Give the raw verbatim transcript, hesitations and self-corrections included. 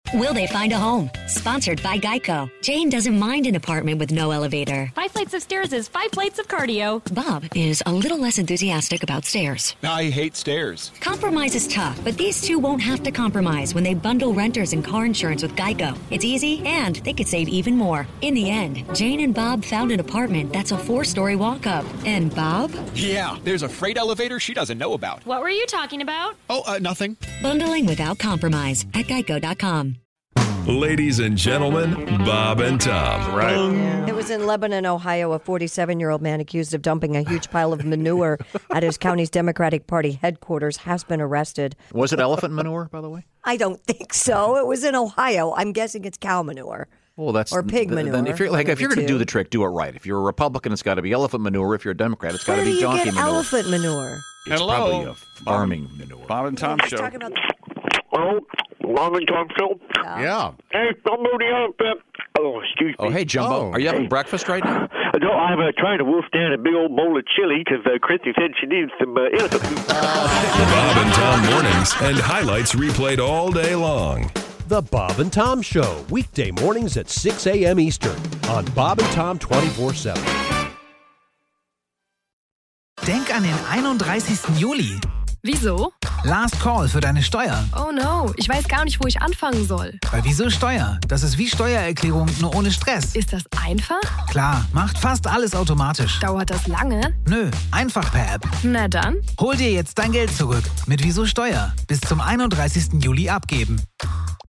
Will they find a home? Sponsored by Geico. Jane doesn't mind an apartment with no elevator. Five flights of stairs is five flights of cardio. Bob is a little less enthusiastic about stairs. I hate stairs. Compromise is tough, but these two won't have to compromise when they bundle renters and car insurance with Geico. It's easy, and they could save even more. In the end, Jane and Bob found an apartment that's a four-story walk-up. And Bob? Yeah, there's a freight elevator she doesn't know about. What were you talking about? Oh, uh, nothing. Bundling without compromise at geico dot com. Ladies and gentlemen, Bob and Tom. Right. Yeah. It was in Lebanon, Ohio. A forty-seven-year-old man accused of dumping a huge pile of manure at his county's Democratic Party headquarters has been arrested. Was it elephant manure, by the way? I don't think so. It was in Ohio. I'm guessing it's cow manure. Well, that's or pig manure. Then if you're like, if you're going to do the trick, do it right. If you're a Republican, it's got to be elephant manure. If you're a Democrat, it's got to be donkey manure. manure. Elephant manure. It's Hello. probably a farming manure. Bob and Tom show. Talking about Oh, Bob and Tom show. yeah. Yeah. Hey, Jumbo the elephant. Oh, excuse me. Oh, hey, Jumbo. Oh. Are you having breakfast right now? No, I'm uh, trying to wolf down a big old bowl of chili because uh, Christy said she needs some uh, elephant food. Bob and Tom mornings and highlights replayed all day long. The Bob and Tom Show, weekday mornings at six a.m. Eastern on Bob and Tom twenty-four seven. Denk an den einunddreißigsten Juli. Wieso? Last Call für deine Steuer. Oh no, ich weiß gar nicht, wo ich anfangen soll. Bei Wieso Steuer? Das ist wie Steuererklärung, nur ohne Stress. Ist das einfach? Klar, macht fast alles automatisch. Dauert das lange? Nö, einfach per App. Na dann. Hol dir jetzt dein Geld zurück mit Wieso Steuer. Bis zum einunddreißigsten Juli abgeben.